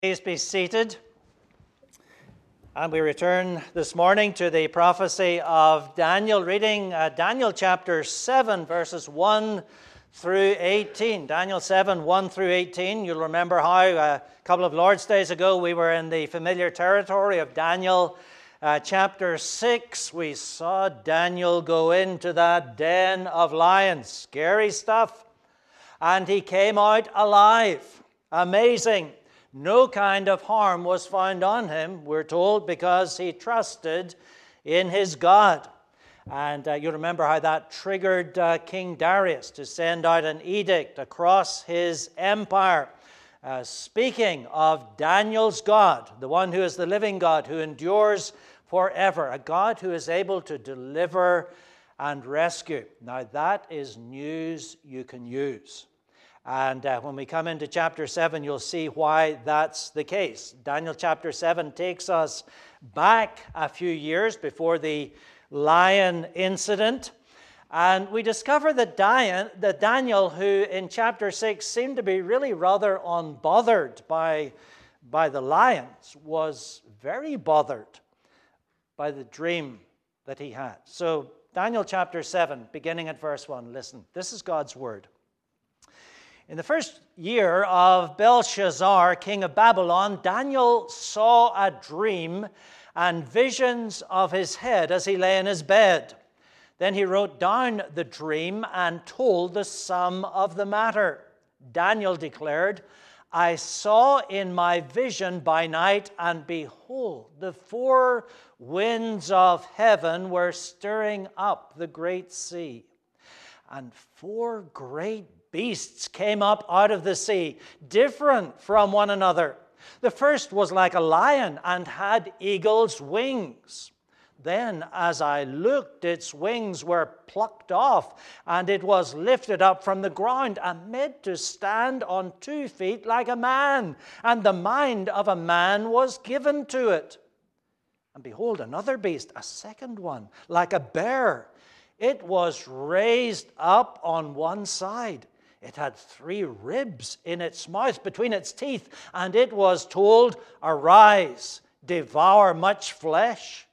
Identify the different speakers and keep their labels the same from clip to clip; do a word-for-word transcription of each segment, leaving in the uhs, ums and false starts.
Speaker 1: Please be seated. And we return this morning to the prophecy of Daniel, reading uh, Daniel chapter seven, verses one through eighteen. Daniel seven, one through eighteen. You'll remember how uh, a couple of Lord's Days ago we were in the familiar territory of Daniel uh, chapter six. We saw Daniel go into that den of lions. Scary stuff. And he came out alive. Amazing. No kind of harm was found on him, we're told, because he trusted in his God. And uh, you remember how that triggered uh, King Darius to send out an edict across his empire, uh, speaking of Daniel's God, the one who is the living God, who endures forever, a God who is able to deliver and rescue. Now that is news you can use. And uh, when we come into chapter seven, you'll see why that's the case. Daniel chapter seven takes us back a few years before the lion incident. And we discover that, Dian, that Daniel, who in chapter six seemed to be really rather unbothered by, by the lions, was very bothered by the dream that he had. So Daniel chapter seven, beginning at verse one, listen, this is God's word. In the first year of Belshazzar, king of Babylon, Daniel saw a dream and visions of his head as he lay in his bed. Then he wrote down the dream and told the sum of the matter. Daniel declared, I saw in my vision by night, and behold, the four winds of heaven were stirring up the great sea, and four great beasts came up out of the sea, different from one another. The first was like a lion and had eagle's wings. Then, as I looked, its wings were plucked off, and it was lifted up from the ground and made to stand on two feet like a man, and the mind of a man was given to it. And behold, another beast, a second one, like a bear. It was raised up on one side. It had three ribs in its mouth between its teeth, and it was told, arise, devour much flesh.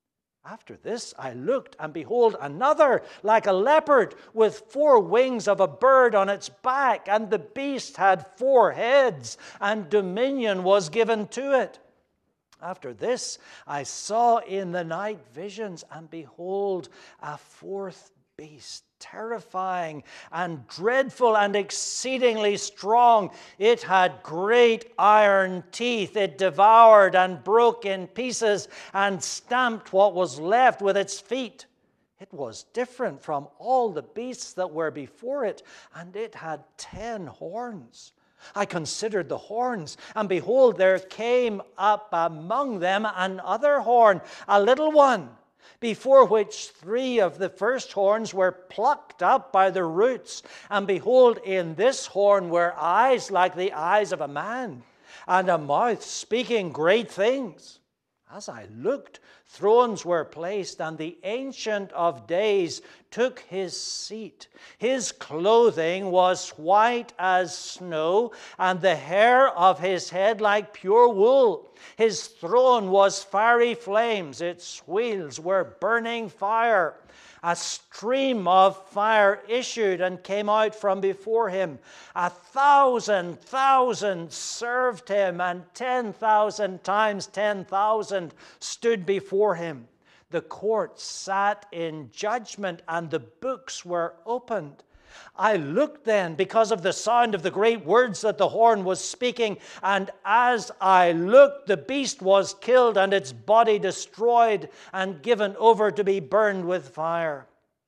Speaker 1: After this I looked, and behold, another like a leopard with four wings of a bird on its back, and the beast had four heads, and dominion was given to it. After this I saw in the night visions, and behold, a fourth beast, terrifying and dreadful and exceedingly strong. It had great iron teeth. It devoured and broke in pieces and stamped what was left with its feet. It was different from all the beasts that were before it, and it had ten horns. I considered the horns, and behold, there came up among them another horn, a little one, before which three of the first horns were plucked up by the roots. And behold, in this horn were eyes like the eyes of a man, and a mouth speaking great things. As I looked, thrones were placed, and the Ancient of Days took his seat. His clothing was white as snow, and the hair of his head like pure wool. His throne was fiery flames. Its wheels were burning fire. A stream of fire issued and came out from before him. A thousand thousand served him, and ten thousand times ten thousand stood before him. The court sat in judgment, and the books were opened. I looked then because of the sound of the great words that the horn was speaking, and as I looked, the beast was killed, and its body destroyed and given over to be burned with fire.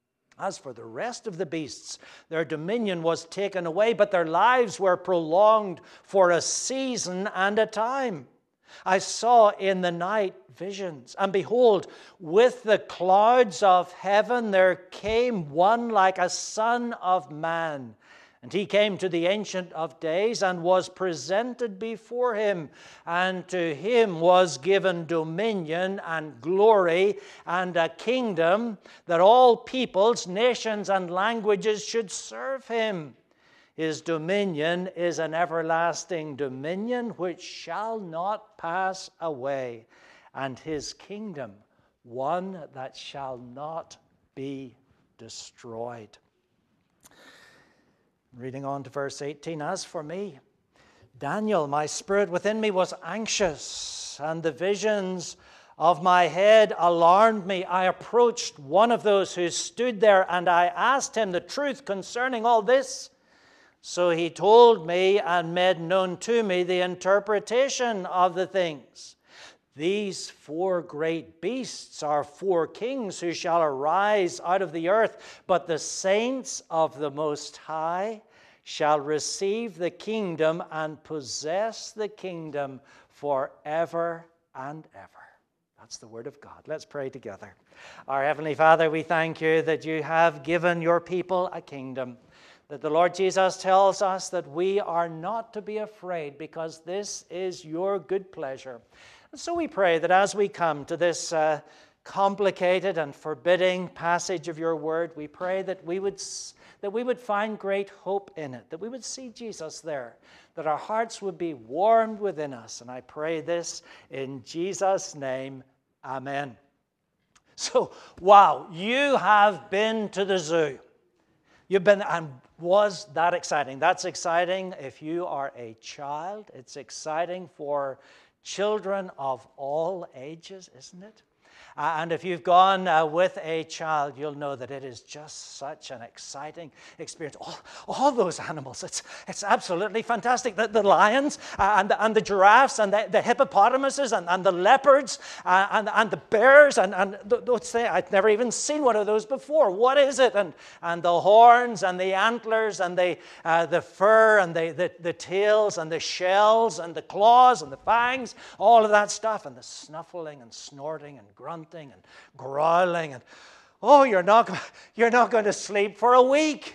Speaker 1: As for the rest of the beasts, their dominion was taken away, but their lives were prolonged for a season and a time. I saw in the night visions, and behold, with the clouds of heaven there came one like a son of man. And he came to the Ancient of Days and was presented before him. And to him was given dominion and glory and a kingdom, that all peoples, nations, and languages should serve him. His dominion is an everlasting dominion which shall not pass away, and his kingdom one that shall not be destroyed. Reading on to verse eighteen, as for me, Daniel, my spirit within me was anxious, and the visions of my head alarmed me. I approached one of those who stood there, and I asked him the truth concerning all this. So he told me and made known to me the interpretation of the things. These four great beasts are four kings who shall arise out of the earth, but the saints of the Most High shall receive the kingdom and possess the kingdom forever and ever. That's the word of God. Let's pray together. Our Heavenly Father, we thank you that you have given your people a kingdom, that the Lord Jesus tells us that we are not to be afraid because this is your good pleasure. And so we pray that as we come to this uh, complicated and forbidding passage of your word, we pray that we would that we would find great hope in it, that we would see Jesus there, that our hearts would be warmed within us. And I pray this in Jesus' name, amen. So, wow, you have been to the zoo. You've been, and was that exciting? That's exciting if you are a child. It's exciting for children of all ages, isn't it? Uh, and if you've gone uh, with a child, you'll know that it is just such an exciting experience. All, all those animals, it's it's absolutely fantastic. The, the lions uh, and, the, and the giraffes and the, the hippopotamuses and, and the leopards uh, and, and the bears and, and those things. I've never even seen one of those before. What is it? And and the horns and the antlers and the uh, the fur and the, the, the tails and the shells and the claws and the fangs, all of that stuff, and the snuffling and snorting and grunting and growling, and oh, you're not you're not going to sleep for a week.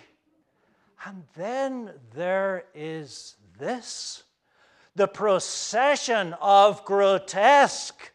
Speaker 1: And then there is this, the procession of grotesque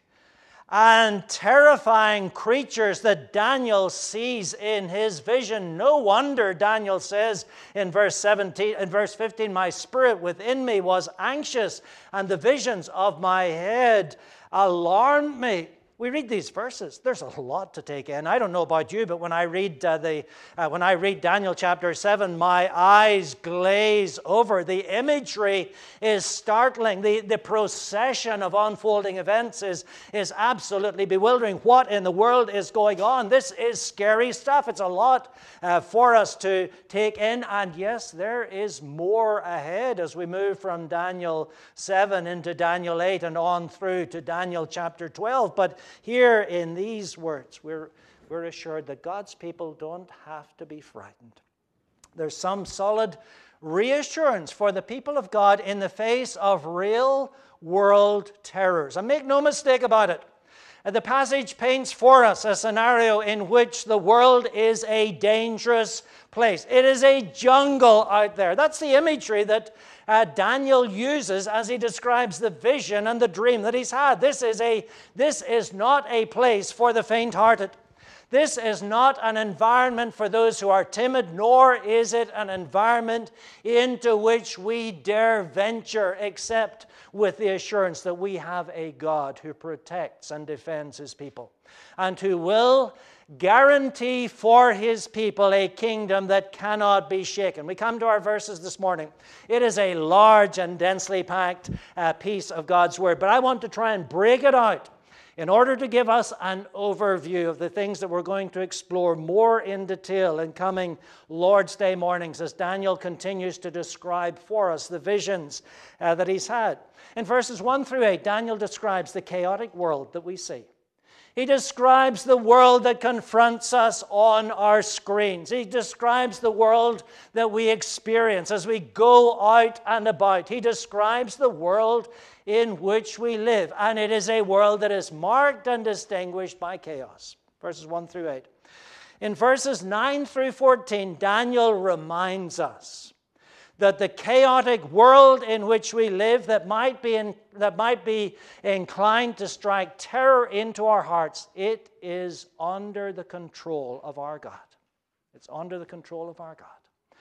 Speaker 1: and terrifying creatures that Daniel sees in his vision. No wonder Daniel says in verse seventeen, in verse fifteen, my spirit within me was anxious, and the visions of my head alarmed me. We read these verses. There's a lot to take in. I don't know about you, but when I read uh, the uh, when I read Daniel chapter seven, my eyes glaze over. The imagery is startling. The, the procession of unfolding events is, is absolutely bewildering. What in the world is going on? This is scary stuff. It's a lot uh, for us to take in. And yes, there is more ahead as we move from Daniel seven into Daniel eight and on through to Daniel chapter twelve. But here in these words, we're, we're assured that God's people don't have to be frightened. There's some solid reassurance for the people of God in the face of real world terrors. And make no mistake about it, the passage paints for us a scenario in which the world is a dangerous place. It is a jungle out there. That's the imagery that uh, Daniel uses as he describes the vision and the dream that he's had. This is a this is not a place for the faint-hearted. This is not an environment for those who are timid, nor is it an environment into which we dare venture except with the assurance that we have a God who protects and defends his people and who will guarantee for his people a kingdom that cannot be shaken. We come to our verses this morning. It is a large and densely packed uh, piece of God's word, but I want to try and break it out in order to give us an overview of the things that we're going to explore more in detail in coming Lord's Day mornings as Daniel continues to describe for us the visions uh, that he's had. In verses one through eight, Daniel describes the chaotic world that we see. He describes the world that confronts us on our screens. He describes the world that we experience as we go out and about. He describes the world in which we live, and it is a world that is marked and distinguished by chaos. Verses one through eight. In verses nine through fourteen, Daniel reminds us that the chaotic world in which we live that might be in, that might be inclined to strike terror into our hearts, it is under the control of our God. It's under the control of our God.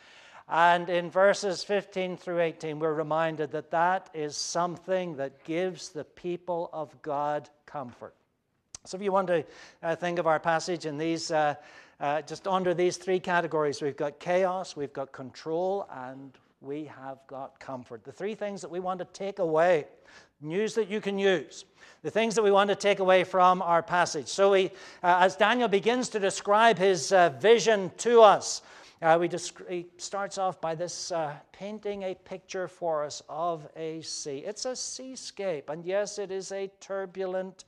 Speaker 1: And in verses fifteen through eighteen, we're reminded that that is something that gives the people of God comfort. So if you want to uh, think of our passage in these, uh, uh, just under these three categories, we've got chaos, we've got control, and we have got comfort. The three things that we want to take away, news that you can use, the things that we want to take away from our passage. So we, uh, as Daniel begins to describe his uh, vision to us, uh, we desc- he starts off by this uh, painting a picture for us of a sea. It's a seascape, and yes, it is a turbulent,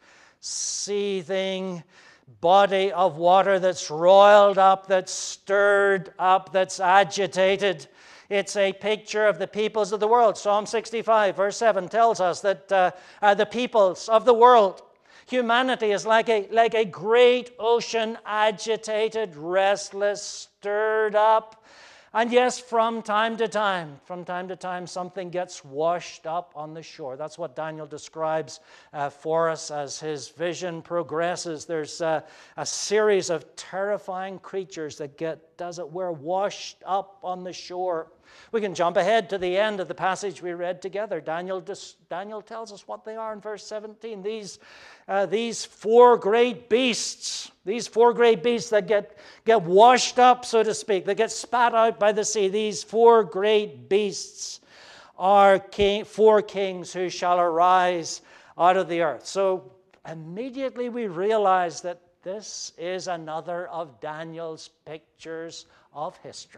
Speaker 1: seething body of water that's roiled up, that's stirred up, that's agitated. It's a picture of the peoples of the world. Psalm sixty-five, verse seven tells us that uh, uh, the peoples of the world, humanity is like a, like a great ocean, agitated, restless, stirred up. And yes, from time to time, from time to time, something gets washed up on the shore. That's what Daniel describes uh, for us as his vision progresses. There's uh, a series of terrifying creatures that get, as it were, washed up on the shore. We can jump ahead to the end of the passage we read together. Daniel, Daniel tells us what they are in verse seventeen. These, uh, these four great beasts, these four great beasts that get, get washed up, so to speak, that get spat out by the sea, these four great beasts are king, four kings who shall arise out of the earth. So immediately we realize that this is another of Daniel's pictures of history.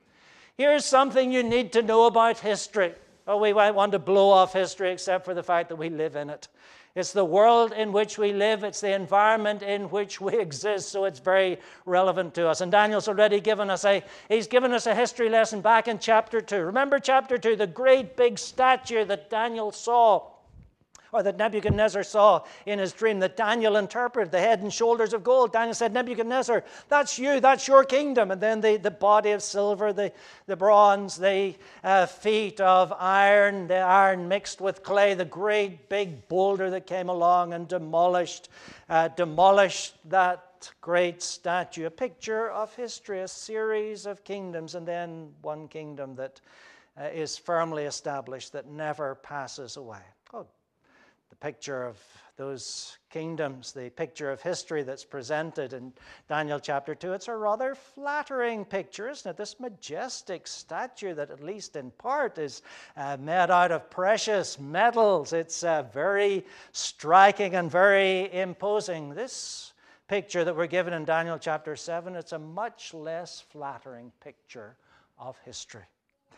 Speaker 1: Here's something you need to know about history. Oh, we might want to blow off history except for the fact that we live in it. It's the world in which we live. It's the environment in which we exist, so it's very relevant to us. And Daniel's already given us a, he's given us a history lesson back in chapter two. Remember chapter two, the great big statue that Daniel saw, or that Nebuchadnezzar saw in his dream, that Daniel interpreted, the head and shoulders of gold. Daniel said, Nebuchadnezzar, that's you, that's your kingdom. And then the, the body of silver, the, the bronze, the uh, feet of iron, the iron mixed with clay, the great big boulder that came along and demolished, uh, demolished that great statue. A picture of history, a series of kingdoms, and then one kingdom that uh, is firmly established, that never passes away. Oh, the picture of those kingdoms, the picture of history that's presented in Daniel chapter two, it's a rather flattering picture, isn't it? This majestic statue that, at least in part, is uh, made out of precious metals. It's uh, very striking and very imposing. This picture that we're given in Daniel chapter seven, it's a much less flattering picture of history.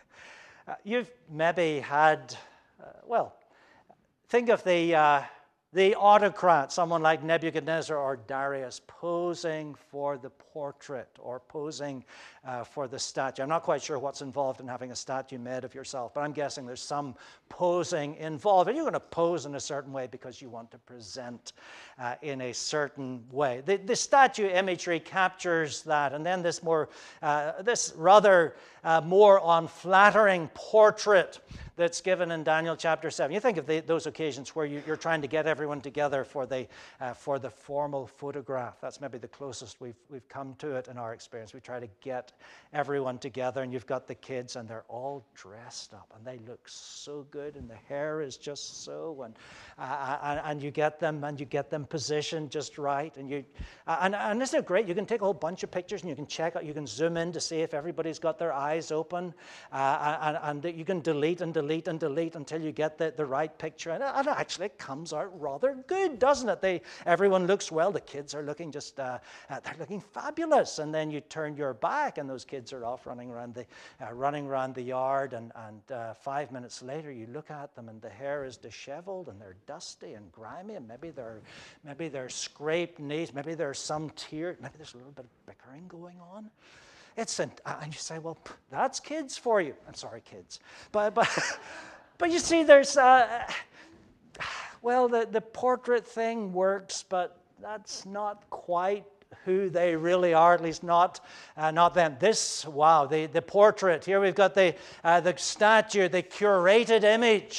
Speaker 1: Uh, you've maybe had, uh, well, think of the, uh, the autocrat, someone like Nebuchadnezzar or Darius, posing for the portrait or posing uh, for the statue. I'm not quite sure what's involved in having a statue made of yourself, but I'm guessing there's some posing involved. And you're going to pose in a certain way because you want to present uh, in a certain way. The, the statue imagery captures that, and then this more, uh, this rather uh, more unflattering portrait that's given in Daniel chapter seven. You think of the, those occasions where you, you're trying to get everyone together for the uh, for the formal photograph. That's maybe the closest we've we've come to it in our experience. We try to get everyone together, and you've got the kids, and they're all dressed up, and they look so good, and the hair is just so, and uh, and, and you get them, and you get them positioned just right, and you uh, and and isn't it great? You can take a whole bunch of pictures, and you can check out, you can zoom in to see if everybody's got their eyes open, uh, and and you can delete and delete. delete and delete until you get the, the right picture. And, and actually it comes out rather good, doesn't it? They, everyone looks well. The kids are looking just, uh, uh, they're looking fabulous. And then you turn your back and those kids are off running around the, uh, running around the yard. And, and uh, five minutes later you look at them and the hair is disheveled and they're dusty and grimy. And maybe they're, maybe they're scraped knees. Maybe there's some tears. Maybe there's a little bit of bickering going on. It's an, and you say, well, that's kids for you. I'm sorry, kids. But but, but you see, there's, uh, well, the, the portrait thing works, but that's not quite who they really are, at least not uh, not them. This, wow, the, the portrait. Here we've got the, uh, the statue, the curated image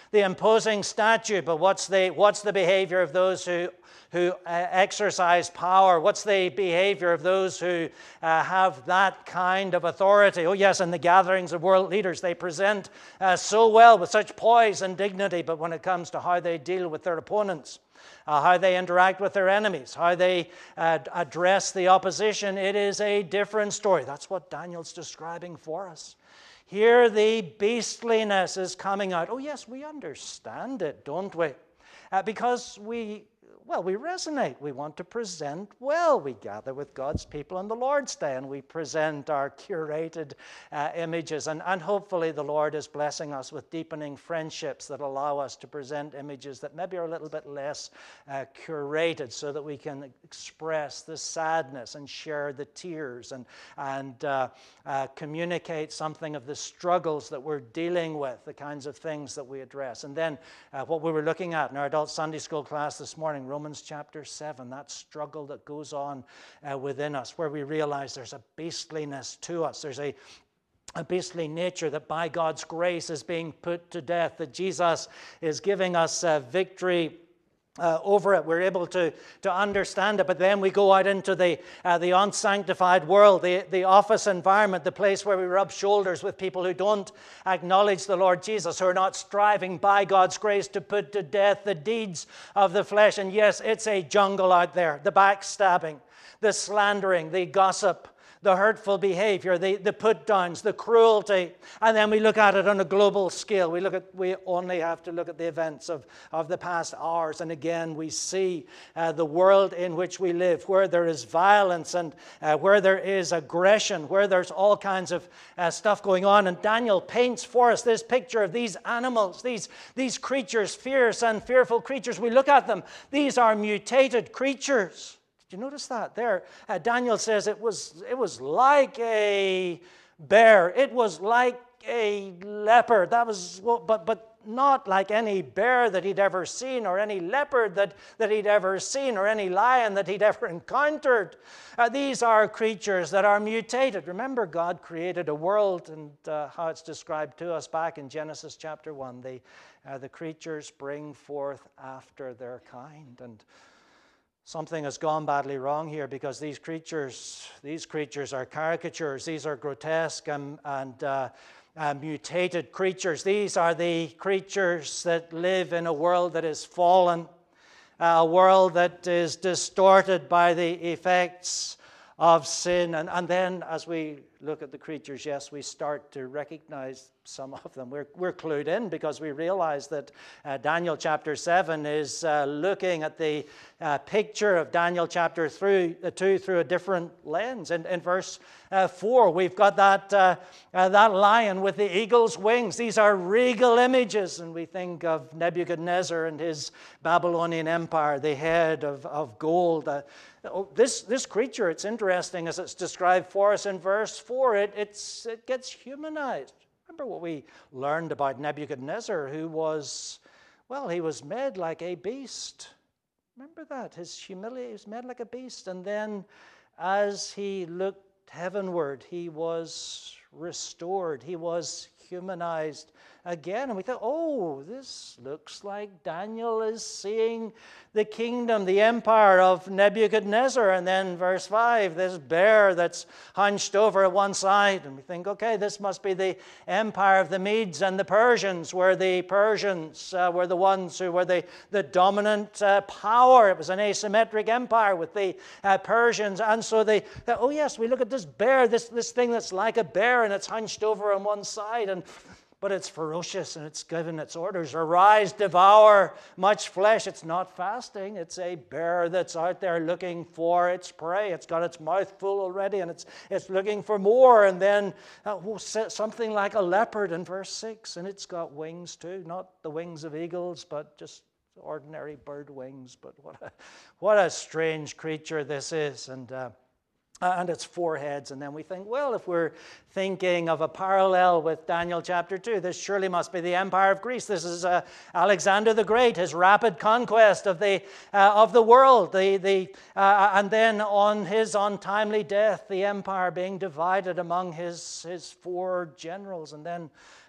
Speaker 1: the imposing statue, but what's the, what's the behavior of those who, who uh, exercise power? What's the behavior of those who uh, have that kind of authority? Oh yes, in the gatherings of world leaders, they present uh, so well with such poise and dignity, but when it comes to how they deal with their opponents, Uh, how they interact with their enemies, how they uh, address the opposition, it is a different story. That's what Daniel's describing for us. Here the beastliness is coming out. Oh yes, we understand it, don't we? Uh, because we, well, we resonate. We want to present well. We gather with God's people on the Lord's Day, and we present our curated uh, images. And, and hopefully the Lord is blessing us with deepening friendships that allow us to present images that maybe are a little bit less uh, curated, so that we can express the sadness and share the tears and, and uh, uh, communicate something of the struggles that we're dealing with, the kinds of things that we address. And then uh, what we were looking at in our adult Sunday school class this morning, Romans chapter seven, that struggle that goes on uh, within us, where we realize there's a beastliness to us. There's a, a beastly nature that by God's grace is being put to death, that Jesus is giving us uh, victory Uh, over it. We're able to, to understand it, but then we go out into the, uh, the unsanctified world, the, the office environment, the place where we rub shoulders with people who don't acknowledge the Lord Jesus, who are not striving by God's grace to put to death the deeds of the flesh. And yes, it's a jungle out there. The backstabbing, the slandering, the gossip, the hurtful behavior, the, the put-downs, the cruelty. And then we look at it on a global scale. We look at, we only have to look at the events of, of the past hours. And again, we see uh, the world in which we live, where there is violence and uh, where there is aggression, where there's all kinds of uh, stuff going on. And Daniel paints for us this picture of these animals, these, these creatures, fierce and fearful creatures. We look at them. These are mutated creatures. Did you notice that there? Uh, Daniel says it was, it was like a bear. It was like a leopard. That was, but, but not like any bear that he'd ever seen, or any leopard that, that he'd ever seen, or any lion that he'd ever encountered. Uh, these are creatures that are mutated. Remember, God created a world, and uh, how it's described to us back in Genesis chapter one. The, uh, the creatures bring forth after their kind. And something has gone badly wrong here, because these creatures, these creatures are caricatures. These are grotesque and, and uh, uh, mutated creatures. These are the creatures that live in a world that is fallen, a world that is distorted by the effects of sin. And, and then as we look at the creatures, yes, we start to recognize some of them. We're, we're clued in, because we realize that uh, Daniel chapter seven is uh, looking at the uh, picture of Daniel chapter three, uh, two through a different lens. In, in verse uh, four, we've got that, uh, uh, that lion with the eagle's wings. These are regal images, and we think of Nebuchadnezzar and his Babylonian empire, the head of, of gold. Uh, oh, this, this creature, it's interesting as it's described for us in verse four, it, it's, it gets humanized. Remember what we learned about Nebuchadnezzar, who was, well, he was made like a beast. Remember that? His humility, he was made like a beast. And then as he looked heavenward, he was restored. He was humanized again. And we thought, oh, this looks like Daniel is seeing the kingdom, the empire of Nebuchadnezzar. And then verse five, this bear that's hunched over at one side. And we think, okay, this must be the empire of the Medes and the Persians, where the Persians uh, were the ones who were the, the dominant uh, power. It was an asymmetric empire with the uh, Persians. And so they, they, oh yes, we look at this bear, this, this thing that's like a bear, and it's hunched over on one side. And but it's ferocious, and it's given its orders. Arise, devour much flesh. It's not fasting. It's a bear that's out there looking for its prey. It's got its mouth full already, and it's, it's looking for more. And then uh, something like a leopard in verse six, and it's got wings too. Not the wings of eagles, but just ordinary bird wings. But what a, what a strange creature this is. And uh, and its four heads. And then we think, well, if we're thinking of a parallel with Daniel chapter two, this surely must be the empire of Greece. This is uh, Alexander the Great, his rapid conquest of the uh, of the world, the the uh, and then on his untimely death, the empire being divided among his his four generals. And then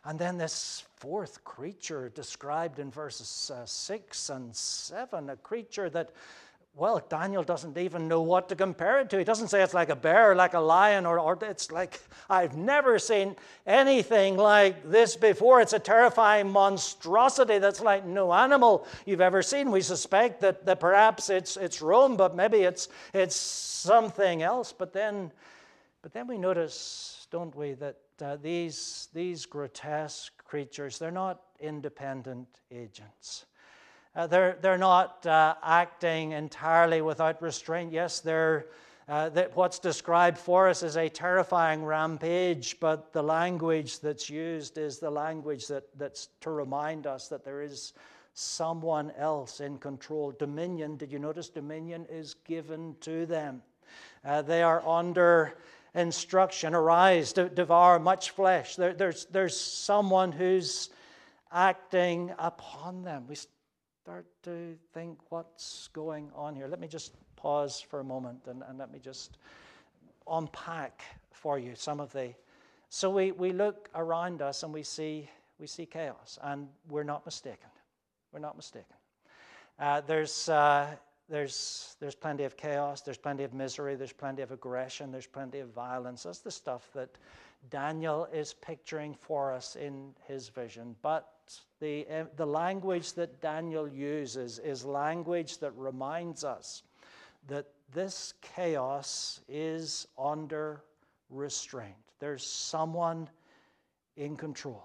Speaker 1: And then this fourth creature described in verses uh, six and seven, a creature that, well, Daniel doesn't even know what to compare it to. He doesn't say it's like a bear, like a lion, or, or it's like, I've never seen anything like this before. It's a terrifying monstrosity that's like no animal you've ever seen. We suspect that, that perhaps it's it's Rome, but maybe it's it's something else. But then, but then we notice, don't we, that uh, these these grotesque creatures, they're not independent agents. Uh, they're, they're not uh, acting entirely without restraint. Yes, they're, uh, that what's described for us is a terrifying rampage, but the language that's used is the language that, that's to remind us that there is someone else in control. Dominion, did you notice dominion is given to them? Uh, they are under instruction. Arise, de- devour much flesh. There, there's, there's someone who's acting upon them. We start to think, what's going on here? Let me just pause for a moment and, and let me just unpack for you some of the... So we, we look around us and we see we see chaos, and we're not mistaken. We're not mistaken. Uh, there's uh, there's there's plenty of chaos. There's plenty of misery. There's plenty of aggression. There's plenty of violence. That's the stuff that Daniel is picturing for us in his vision. But the uh, the language that Daniel uses is language that reminds us that this chaos is under restraint. There's someone in control.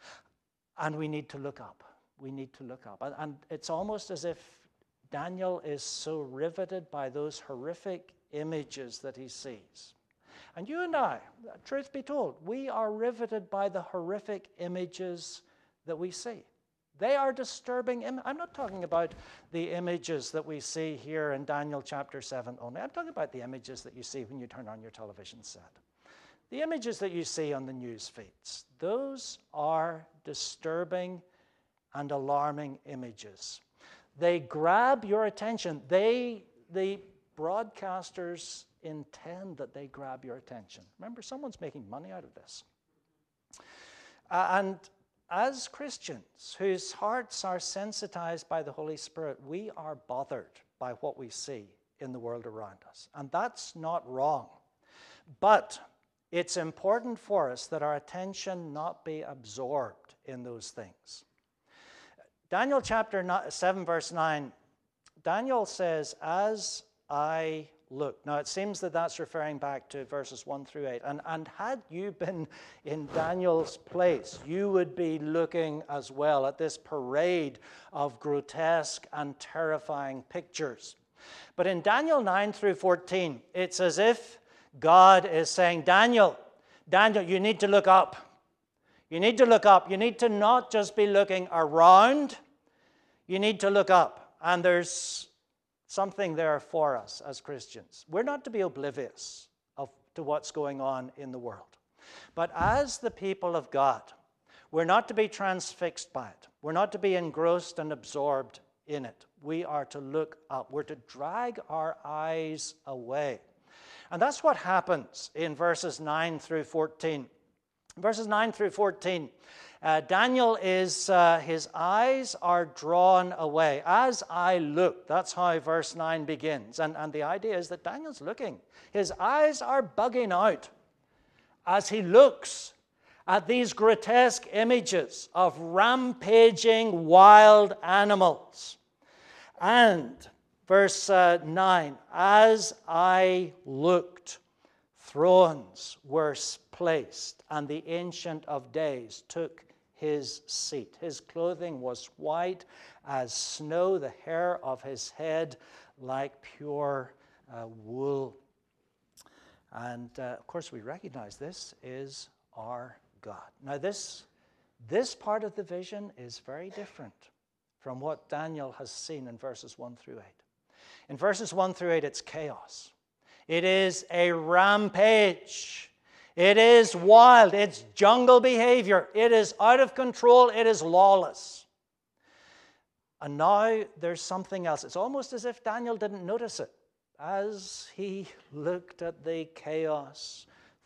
Speaker 1: And we need to look up. We need to look up. And, and it's almost as if Daniel is so riveted by those horrific images that he sees. And you and I, truth be told, we are riveted by the horrific images that we see. They are disturbing. Im- I'm not talking about the images that we see here in Daniel chapter seven only. I'm talking about the images that you see when you turn on your television set. The images that you see on the news feeds, those are disturbing and alarming images. They grab your attention. They, the broadcasters intend that they grab your attention. Remember, someone's making money out of this. Uh, and as Christians whose hearts are sensitized by the Holy Spirit, we are bothered by what we see in the world around us. And that's not wrong. But it's important for us that our attention not be absorbed in those things. Daniel chapter seven, verse nine, Daniel says, as I look. Now, it seems that that's referring back to verses one through eight. And, and had you been in Daniel's place, you would be looking as well at this parade of grotesque and terrifying pictures. But in Daniel nine through fourteen, it's as if God is saying, Daniel, Daniel, you need to look up. You need to look up. You need to not just be looking around. You need to look up. And there's something there for us as Christians. We're not to be oblivious of, to what's going on in the world. But as the people of God, we're not to be transfixed by it. We're not to be engrossed and absorbed in it. We are to look up. We're to drag our eyes away. And that's what happens in verses nine through fourteen. Verses nine through fourteen, uh, Daniel is, uh, his eyes are drawn away. As I look, that's how verse nine begins. And, and the idea is that Daniel's looking. His eyes are bugging out as he looks at these grotesque images of rampaging wild animals. And verse uh, nine, as I looked, thrones were placed, and the Ancient of Days took his seat. His clothing was white as snow, the hair of his head like pure uh, wool. And uh, of course, we recognize this is our God. Now, this, this part of the vision is very different from what Daniel has seen in verses one through eight. In verses one through eight, it's chaos. It is a rampage. It is wild. It's jungle behavior. It is out of control. It is lawless. And now there's something else. It's almost as if Daniel didn't notice it. As he looked at the chaos,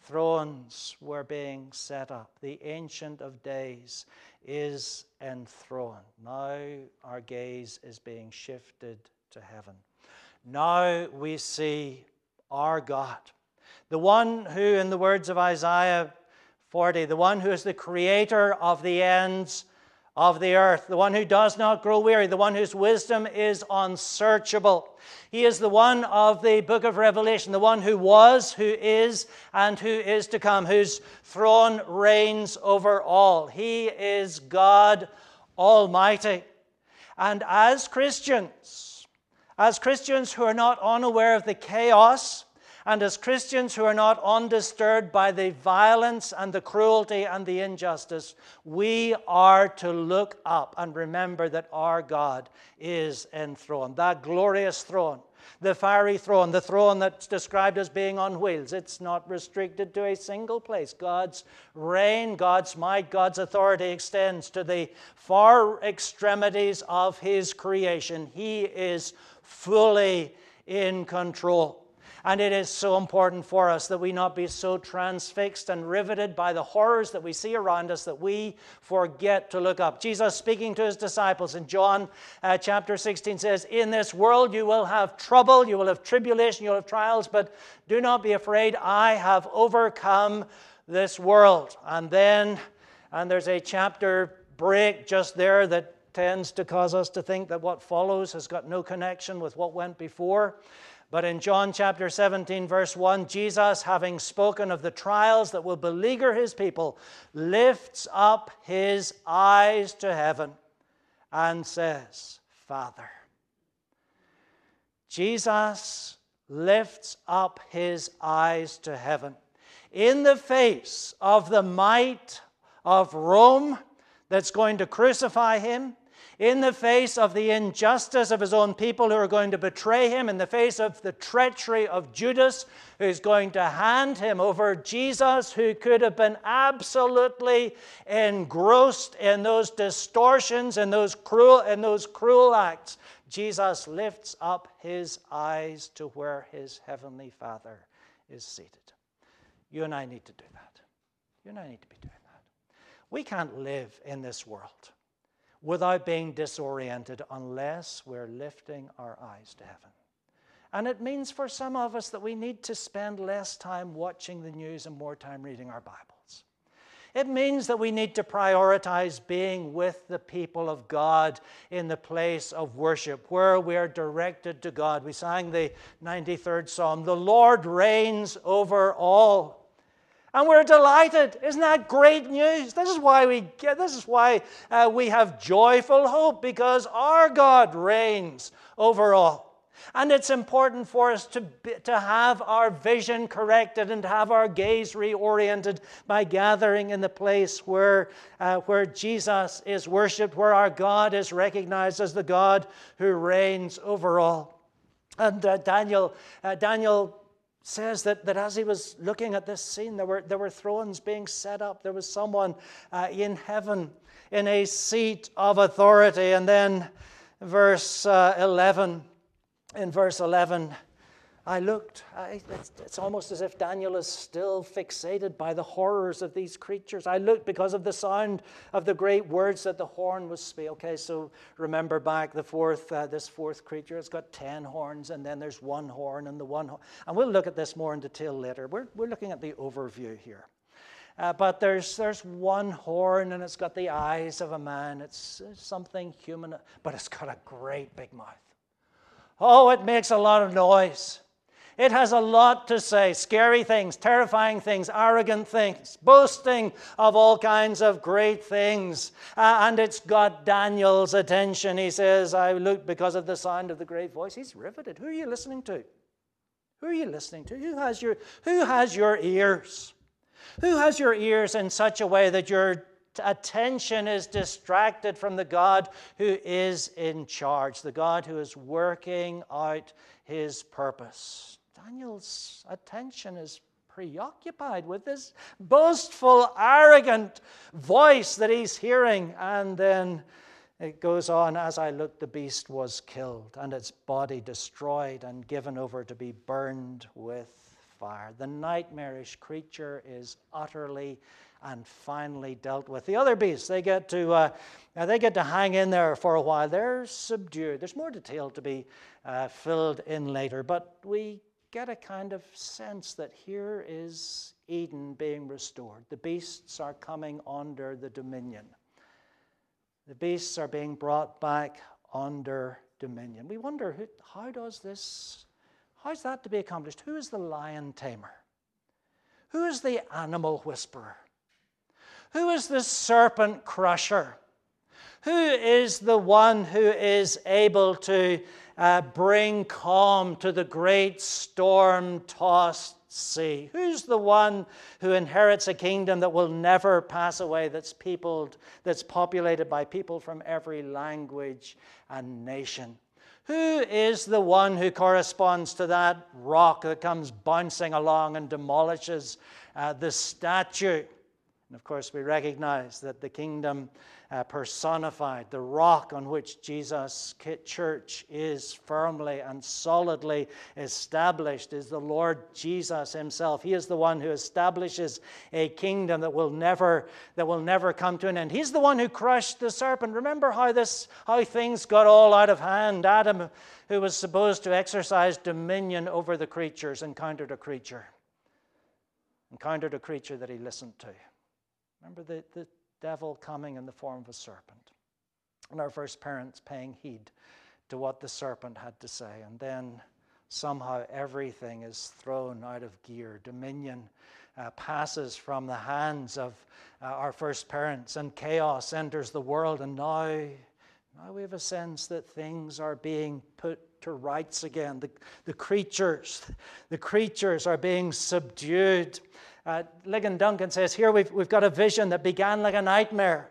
Speaker 1: thrones were being set up. The Ancient of Days is enthroned. Now our gaze is being shifted to heaven. Now we see our God, the one who, in the words of Isaiah forty, the one who is the creator of the ends of the earth, the one who does not grow weary, the one whose wisdom is unsearchable. He is the one of the book of Revelation, the one who was, who is, and who is to come, whose throne reigns over all. He is God Almighty. And as Christians, as Christians who are not unaware of the chaos, and as Christians who are not undisturbed by the violence and the cruelty and the injustice, we are to look up and remember that our God is enthroned. That glorious throne, the fiery throne, the throne that's described as being on wheels. It's not restricted to a single place. God's reign, God's might, God's authority extends to the far extremities of His creation. He is fully in control. And it is so important for us that we not be so transfixed and riveted by the horrors that we see around us that we forget to look up. Jesus, speaking to His disciples in John uh, chapter sixteen, says, "In this world you will have trouble, you will have tribulation, you will have trials, but do not be afraid. I have overcome this world." And then, and there's a chapter break just there that tends to cause us to think that what follows has got no connection with what went before. But in John chapter seventeen, verse one, Jesus, having spoken of the trials that will beleaguer His people, lifts up His eyes to heaven and says, "Father." Jesus lifts up His eyes to heaven in the face of the might of Rome that's going to crucify Him, in the face of the injustice of His own people who are going to betray Him, in the face of the treachery of Judas who's going to hand Him over. Jesus, who could have been absolutely engrossed in those distortions, in those cruel, in those cruel acts, Jesus lifts up His eyes to where His heavenly Father is seated. You and I need to do that. You and I need to be doing that. We can't live in this world without being disoriented unless we're lifting our eyes to heaven. And it means for some of us that we need to spend less time watching the news and more time reading our Bibles. It means that we need to prioritize being with the people of God in the place of worship, where we are directed to God. We sang the ninety-third Psalm, "The Lord reigns over all." And we're delighted. Isn't that great news? This is why we get, this is why uh, we have joyful hope, because our God reigns over all. And it's important for us to, be, to have our vision corrected and to have our gaze reoriented by gathering in the place where, uh, where Jesus is worshipped, where our God is recognized as the God who reigns over all. And uh, Daniel, uh, Daniel says that, that as he was looking at this scene, there were, there were thrones being set up. There was someone uh, in heaven in a seat of authority. And then verse uh, eleven, in verse eleven, I looked. I, it's, it's almost as if Daniel is still fixated by the horrors of these creatures. I looked because of the sound of the great words that the horn was speaking. Okay, so remember back the fourth, uh, this fourth creature. It's got ten horns, and then there's one horn, and the one horn. And we'll look at this more in detail later. We're we're looking at the overview here. Uh, but there's there's one horn, and it's got the eyes of a man. It's something human, but it's got a great big mouth. Oh, it makes a lot of noise. It has a lot to say, scary things, terrifying things, arrogant things, boasting of all kinds of great things. Uh, and it's got Daniel's attention. He says, I looked because of the sound of the great voice. He's riveted. Who are you listening to? Who are you listening to? Who has your, who has your ears? Who has your ears in such a way that your attention is distracted from the God who is in charge, the God who is working out His purpose? Daniel's attention is preoccupied with this boastful, arrogant voice that he's hearing. And then it goes on, as I looked, the beast was killed, and its body destroyed and given over to be burned with fire. The nightmarish creature is utterly and finally dealt with. The other beasts, they get to uh, they get to hang in there for a while. They're subdued. There's more detail to be uh, filled in later, but we get a kind of sense that here is Eden being restored. The beasts are coming under the dominion. The beasts are being brought back under dominion. We wonder, who, how does this, how is that to be accomplished? Who is the lion tamer? Who is the animal whisperer? Who is the serpent crusher? Who is the one who is able to uh, bring calm to the great storm-tossed sea? Who's the one who inherits a kingdom that will never pass away, that's peopled, that's populated by people from every language and nation? Who is the one who corresponds to that rock that comes bouncing along and demolishes uh, the statue? And of course, we recognize that the kingdom uh, personified, the rock on which Jesus' church is firmly and solidly established, is the Lord Jesus himself. He is the one who establishes a kingdom that will never, that will never come to an end. He's the one who crushed the serpent. Remember how this, how things got all out of hand. Adam, who was supposed to exercise dominion over the creatures, encountered a creature. Encountered a creature that he listened to. Remember the, the devil coming in the form of a serpent. And our first parents paying heed to what the serpent had to say. And then somehow everything is thrown out of gear. Dominion uh, passes from the hands of uh, our first parents, and chaos enters the world. And now, now we have a sense that things are being put to rights again. The, the creatures, the creatures are being subdued. Uh, Ligon Duncan says, here we've, we've got a vision that began like a nightmare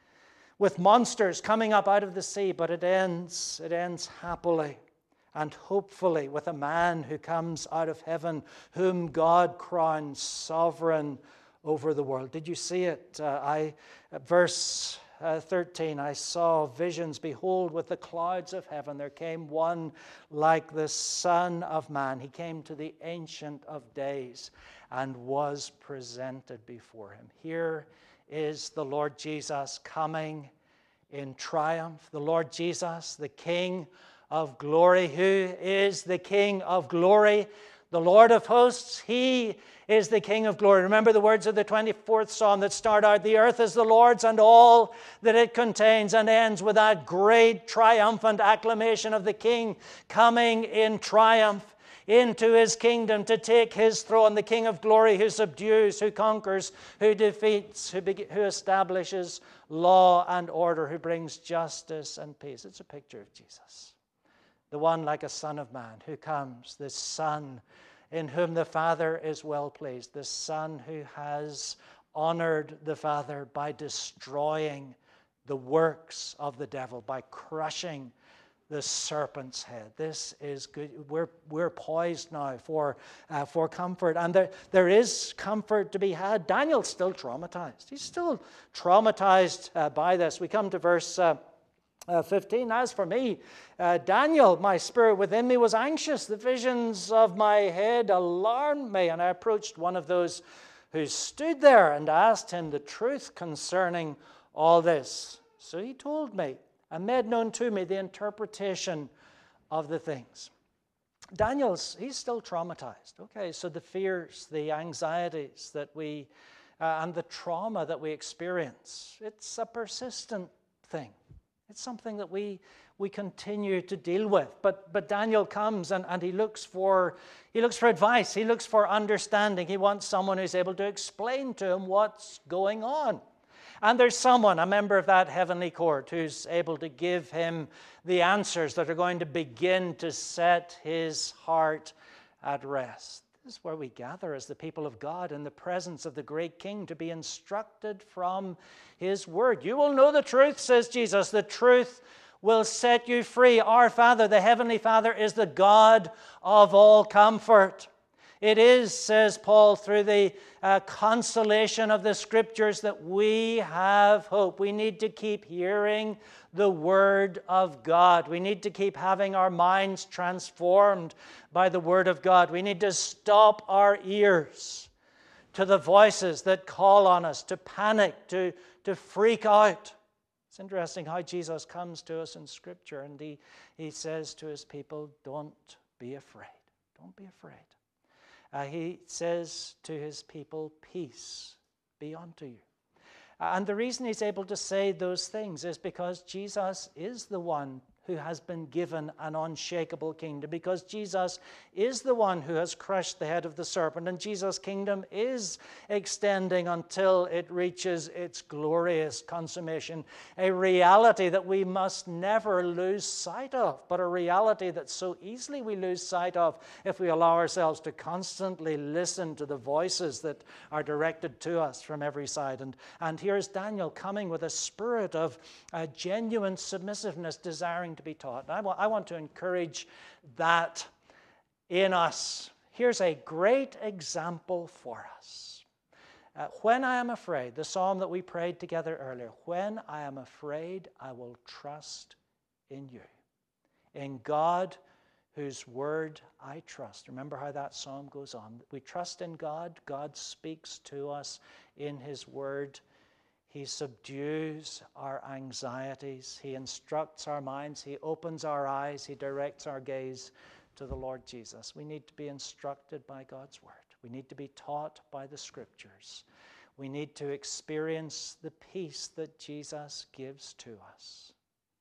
Speaker 1: with monsters coming up out of the sea, but it ends, it ends happily and hopefully with a man who comes out of heaven, whom God crowns sovereign over the world. Did you see it? Uh, I, uh, verse uh, thirteen, I saw visions, behold, with the clouds of heaven there came one like the Son of Man. He came to the Ancient of Days and was presented before him. Here is the Lord Jesus coming in triumph. The Lord Jesus, the King of glory. Who is the King of glory? The Lord of hosts. He is the King of glory. Remember the words of the twenty-fourth Psalm that start out, the earth is the Lord's and all that it contains, and ends with that great triumphant acclamation of the King coming in triumph into his kingdom to take his throne, the King of glory who subdues, who conquers, who defeats, who, be, who establishes law and order, who brings justice and peace. It's a picture of Jesus, the one like a Son of Man who comes, the Son in whom the Father is well pleased, the Son who has honored the Father by destroying the works of the devil, by crushing the serpent's head. This is good. We're, we're poised now for, uh, for comfort. And there, there is comfort to be had. Daniel's still traumatized. He's still traumatized uh, by this. We come to verse uh, uh, fifteen. As for me, uh, Daniel, my spirit within me was anxious. The visions of my head alarmed me. And I approached one of those who stood there and asked him the truth concerning all this. So he told me and made known to me the interpretation of the things. Daniel's, he's still traumatized. Okay, so the fears, the anxieties that we, uh, and the trauma that we experience, it's a persistent thing. It's something that we we continue to deal with. But but Daniel comes and, and he looks for he looks for advice. He looks for understanding. He wants someone who's able to explain to him what's going on. And there's someone, a member of that heavenly court, who's able to give him the answers that are going to begin to set his heart at rest. This is where we gather as the people of God in the presence of the great King to be instructed from his word. You will know the truth, says Jesus. The truth will set you free. Our Father, the Heavenly Father, is the God of all comfort. It is, says Paul, through the uh, consolation of the Scriptures that we have hope. We need to keep hearing the Word of God. We need to keep having our minds transformed by the Word of God. We need to stop our ears to the voices that call on us to panic, to, to freak out. It's interesting how Jesus comes to us in Scripture, and he, he says to his people, don't be afraid. Don't be afraid. Uh, he says to his people, peace be unto you. Uh, and the reason he's able to say those things is because Jesus is the one who has been given an unshakable kingdom, because Jesus is the one who has crushed the head of the serpent, and Jesus' kingdom is extending until it reaches its glorious consummation, a reality that we must never lose sight of, but a reality that so easily we lose sight of if we allow ourselves to constantly listen to the voices that are directed to us from every side. And, and here's Daniel coming with a spirit of uh, genuine submissiveness, desiring to be taught. I want, I want to encourage that in us. Here's a great example for us. Uh, when I am afraid, the psalm that we prayed together earlier, when I am afraid, I will trust in you. In God, whose word I trust. Remember how that psalm goes on. We trust in God. God speaks to us in his word. He subdues our anxieties. He instructs our minds. He opens our eyes. He directs our gaze to the Lord Jesus. We need to be instructed by God's word. We need to be taught by the Scriptures. We need to experience the peace that Jesus gives to us.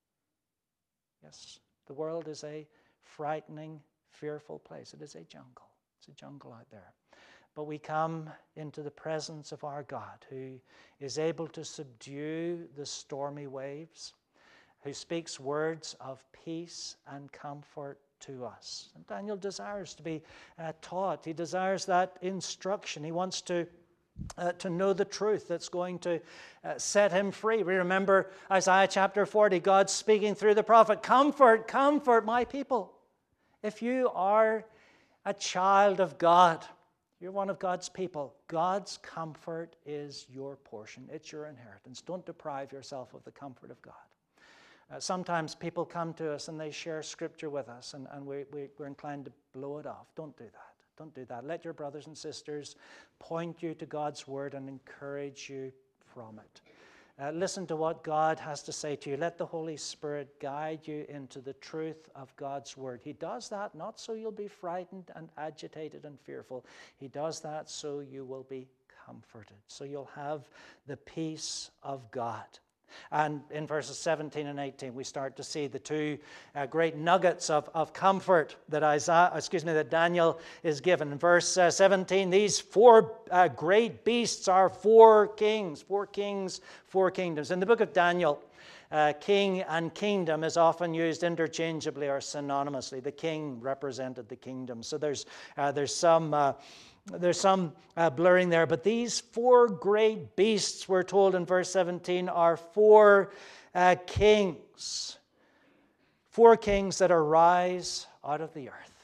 Speaker 1: Yes, the world is a frightening, fearful place. It is a jungle. It's a jungle out there. But we come into the presence of our God, who is able to subdue the stormy waves, who speaks words of peace and comfort to us. And Daniel desires to be uh, taught. He desires that instruction. He wants to uh, to know the truth that's going to uh, set him free. We remember Isaiah chapter forty, God speaking through the prophet, comfort, comfort my people. If you are a child of God, you're one of God's people, God's comfort is your portion. It's your inheritance. Don't deprive yourself of the comfort of God. Uh, sometimes people come to us and they share Scripture with us, and, and we, we, we're inclined to blow it off. Don't do that. Don't do that. Let your brothers and sisters point you to God's Word and encourage you from it. Uh, listen to what God has to say to you. Let the Holy Spirit guide you into the truth of God's Word. He does that not so you'll be frightened and agitated and fearful. He does that so you will be comforted, so you'll have the peace of God. And in verses seventeen and eighteen, we start to see the two uh, great nuggets of, of comfort that Isaiah, excuse me, that Daniel is given. In verse uh, seventeen, these four uh, great beasts are four kings, four kings, four kingdoms. In the book of Daniel, uh, king and kingdom is often used interchangeably or synonymously. The king represented the kingdom. So there's uh, there's some. Uh, There's some uh, blurring there, but these four great beasts, we're told in verse seventeen, are four uh, kings. Four kings that arise out of the earth.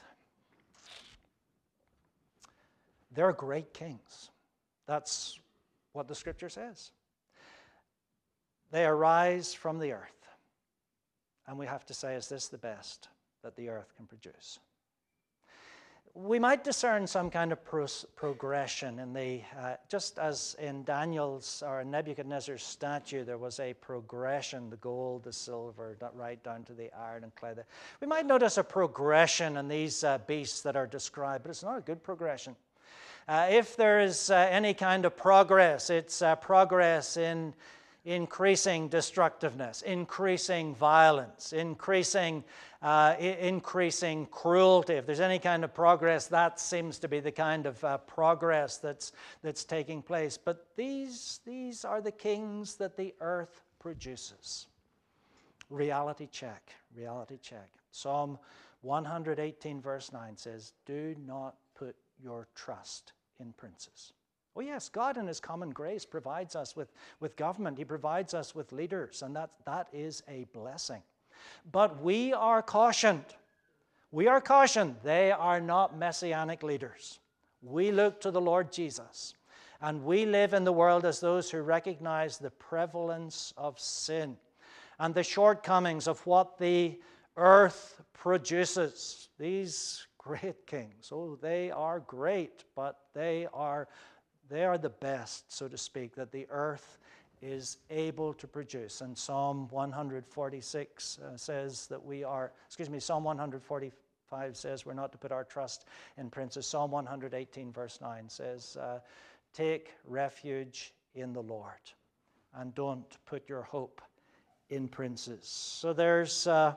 Speaker 1: They're great kings. That's what the Scripture says. They arise from the earth. And we have to say, is this the best that the earth can produce? We might discern some kind of pro- progression in the, uh, just as in Daniel's or Nebuchadnezzar's statue, there was a progression, the gold, the silver, right down to the iron and clay. We might notice a progression in these uh, beasts that are described, but it's not a good progression. Uh, if there is uh, any kind of progress, it's uh, progress in increasing destructiveness, increasing violence, increasing uh, I- increasing cruelty. If there's any kind of progress, that seems to be the kind of uh, progress that's that's taking place. But these these are the kings that the earth produces. Reality check. Reality check. Psalm one eighteen verse nine says, "Do not put your trust in princes." Oh yes, God in his common grace provides us with, with government. He provides us with leaders, and that, that is a blessing. But we are cautioned. We are cautioned. They are not messianic leaders. We look to the Lord Jesus, and we live in the world as those who recognize the prevalence of sin and the shortcomings of what the earth produces. These great kings, oh, they are great, but they are, they are the best, so to speak, that the earth is able to produce. And Psalm one forty-six uh, says that we are, excuse me, Psalm one forty-five says we're not to put our trust in princes. Psalm one eighteen verse nine says, uh, take refuge in the Lord and don't put your hope in princes. So there's, uh,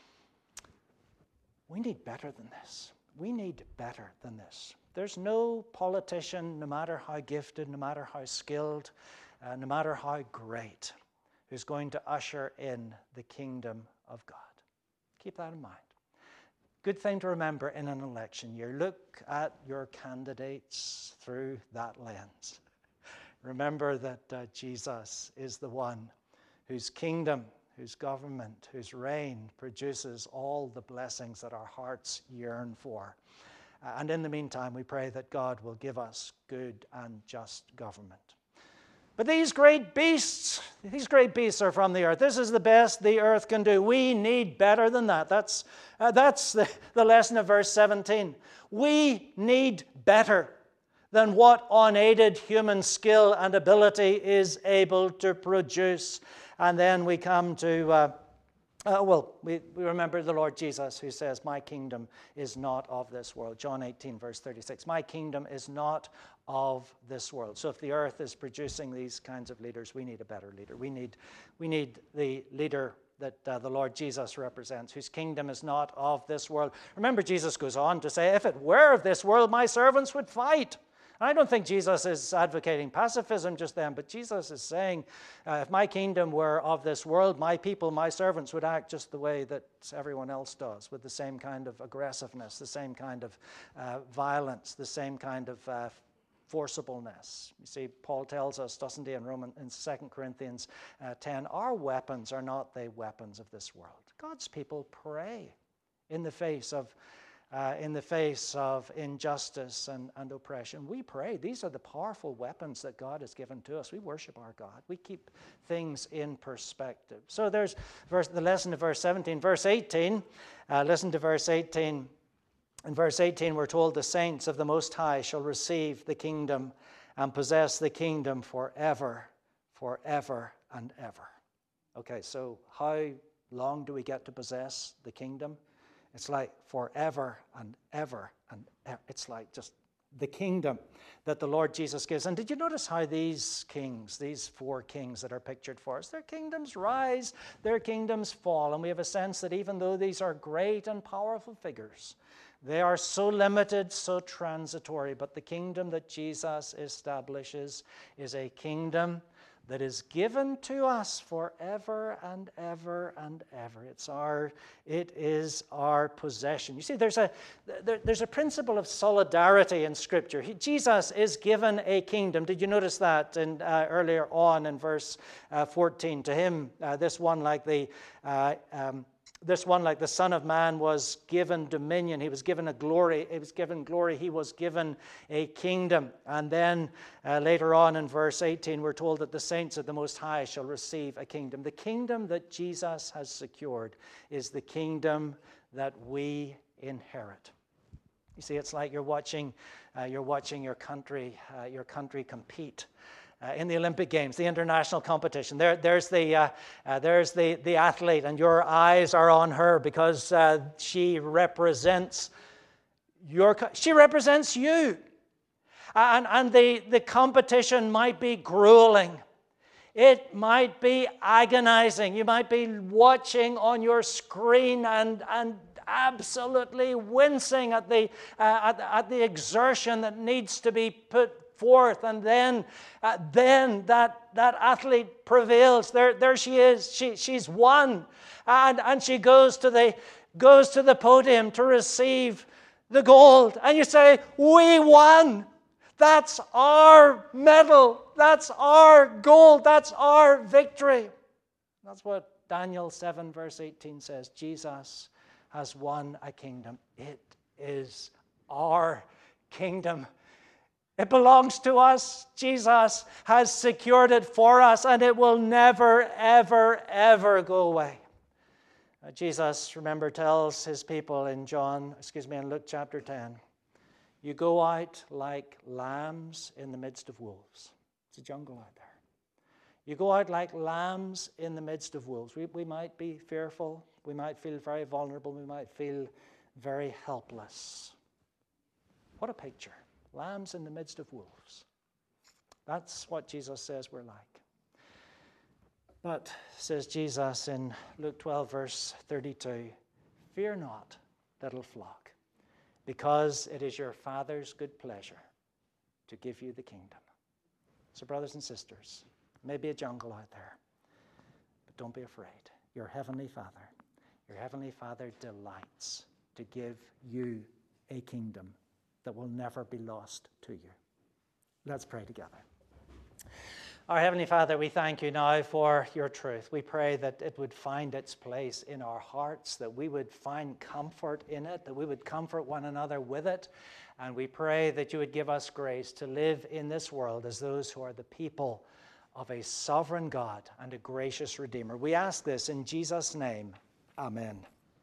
Speaker 1: we need better than this. We need better than this. There's no politician, no matter how gifted, no matter how skilled, uh, no matter how great, who's going to usher in the kingdom of God. Keep that in mind. Good thing to remember in an election year. Look at your candidates through that lens. Remember that uh, Jesus is the one whose kingdom, whose government, whose reign produces all the blessings that our hearts yearn for. Uh, and in the meantime, we pray that God will give us good and just government. But these great beasts, these great beasts are from the earth. This is the best the earth can do. We need better than that. That's, uh, that's the, the lesson of verse seventeen. We need better than what unaided human skill and ability is able to produce. And then we come to, uh, uh, well, we, we remember the Lord Jesus who says, my kingdom is not of this world. John eighteen, verse thirty-six. My kingdom is not of this world. So if the earth is producing these kinds of leaders, we need a better leader. We need, we need the leader that uh, the Lord Jesus represents, whose kingdom is not of this world. Remember, Jesus goes on to say, if it were of this world, my servants would fight. I don't think Jesus is advocating pacifism just then, but Jesus is saying, uh, if my kingdom were of this world, my people, my servants would act just the way that everyone else does, with the same kind of aggressiveness, the same kind of uh, violence, the same kind of uh, forcibleness. You see, Paul tells us, doesn't he, in Roman, in Second Corinthians uh, ten, our weapons are not the weapons of this world. God's people pray in the face of Uh, in the face of injustice and, and oppression. We pray. These are the powerful weapons that God has given to us. We worship our God. We keep things in perspective. So there's verse, the lesson of verse seventeen. Verse eighteen, uh, listen to verse eighteen. In verse eighteen, we're told the saints of the Most High shall receive the kingdom and possess the kingdom forever, forever and ever. Okay, so how long do we get to possess the kingdom? It's like forever and ever and ever. It's like just the kingdom that the Lord Jesus gives. And did you notice how these kings, these four kings that are pictured for us, their kingdoms rise, their kingdoms fall. And we have a sense that even though these are great and powerful figures, they are so limited, so transitory. But the kingdom that Jesus establishes is a kingdom that is given to us forever and ever and ever. It's our, it is our possession. You see, there's a, there, there's a principle of solidarity in Scripture. He, Jesus is given a kingdom. Did you notice that in, uh, earlier on in verse uh, fourteen? To him, uh, this one like the... Uh, um, This one, like the Son of Man, was given dominion. He was given a glory. He was given glory. He was given a kingdom. And then uh, later on in verse eighteen, we're told that the saints of the Most High shall receive a kingdom. The kingdom that Jesus has secured is the kingdom that we inherit. You see, it's like you're watching, uh, you're watching your country, uh, your country compete. Uh, in the Olympic Games, the international competition. There, there's the, uh, uh, there's the, the athlete, and your eyes are on her because uh, she represents your, she represents you. And, and the, the competition might be grueling. It might be agonizing. You might be watching on your screen and, and absolutely wincing at the, uh, at, at the exertion that needs to be put forth, and then uh, then that that athlete prevails. There there she is. She she's won, and and she goes to the goes to the podium to receive the gold. And you say, we won. That's our medal. That's our gold. That's our victory. That's what Daniel seven verse eighteen says. Jesus has won a kingdom. It is our kingdom. It belongs to us. Jesus has secured it for us, and it will never, ever, ever go away. Uh, Jesus, remember, tells his people in John, excuse me, in Luke chapter ten, you go out like lambs in the midst of wolves. It's a jungle out there. You go out like lambs in the midst of wolves. We, we might be fearful. We might feel very vulnerable. We might feel very helpless. What a picture. Lambs in the midst of wolves. That's what Jesus says we're like. But, says Jesus in Luke twelve, verse thirty-two, fear not, little flock, because it is your Father's good pleasure to give you the kingdom. So, brothers and sisters, maybe a jungle out there, but don't be afraid. Your Heavenly Father, your Heavenly Father delights to give you a kingdom that will never be lost to you. Let's pray together. Our Heavenly Father, we thank you now for your truth. We pray that it would find its place in our hearts, that we would find comfort in it, that we would comfort one another with it. And we pray that you would give us grace to live in this world as those who are the people of a sovereign God and a gracious Redeemer. We ask this in Jesus' name. Amen.